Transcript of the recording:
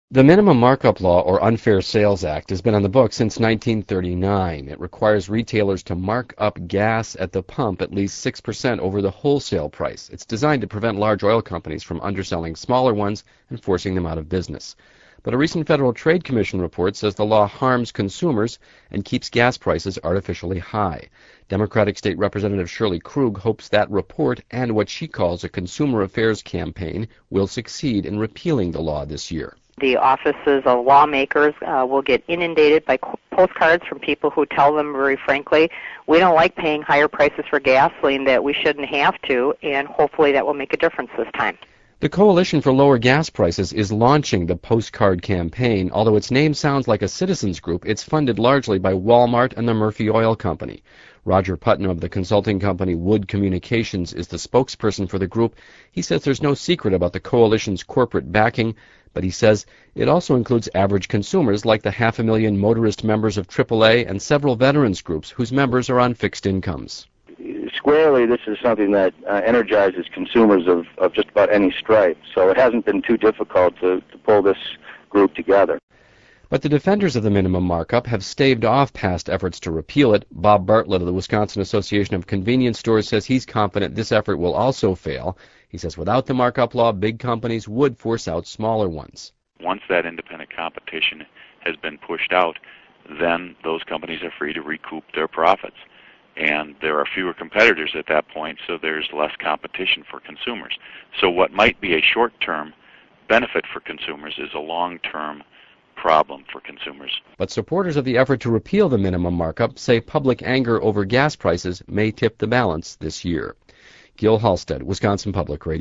The Minimum Markup Law, or Unfair Sales Act, has been on the books since 1939. It requires retailers to mark up gas at the pump at least 6% over the wholesale price. It's designed to prevent large oil companies from underselling smaller ones and forcing them out of business. But a recent Federal Trade Commission report says the law harms consumers and keeps gas prices artificially high. Democratic State Representative Shirley Krug hopes that report and what she calls a consumer affairs campaign will succeed in repealing the law this year. The offices of lawmakers will get inundated by postcards from people who tell them very frankly, we don't like paying higher prices for gasoline that we shouldn't have to, and hopefully that will make a difference this time. The Coalition for Lower Gas Prices is launching the postcard campaign. Although its name sounds like a citizens group, it's funded largely by Walmart and the Murphy Oil Company. Roger Putnam of the consulting company Wood Communications is the spokesperson for the group. He says there's no secret about the coalition's corporate backing, but he says it also includes average consumers like the 500,000 motorist members of AAA and several veterans groups whose members are on fixed incomes. Squarely, this is something that energizes consumers of just about any stripe, so it hasn't been too difficult to pull this group together. But the defenders of the minimum markup have staved off past efforts to repeal it. Bob Bartlett of the Wisconsin Association of Convenience Stores says he's confident this effort will also fail. He says without the markup law, big companies would force out smaller ones. Once that independent competition has been pushed out, then those companies are free to recoup their profits. And there are fewer competitors at that point, so there's less competition for consumers. So what might be a short-term benefit for consumers is a long-term problem for consumers. But supporters of the effort to repeal the minimum markup say public anger over gas prices may tip the balance this year. Gil Halstead, Wisconsin Public Radio.